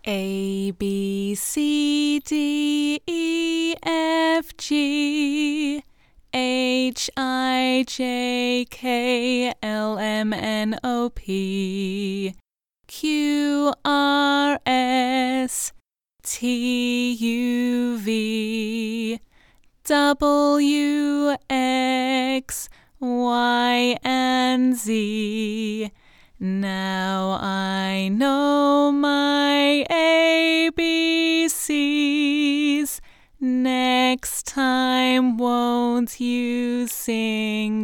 A, B, C, D, E, F, G, H, I, J, K, L, M, N, O, P, Q, R, S, T, U, V, W, X, Y, and Z. Now I know my ABCs. Next time, won't you sing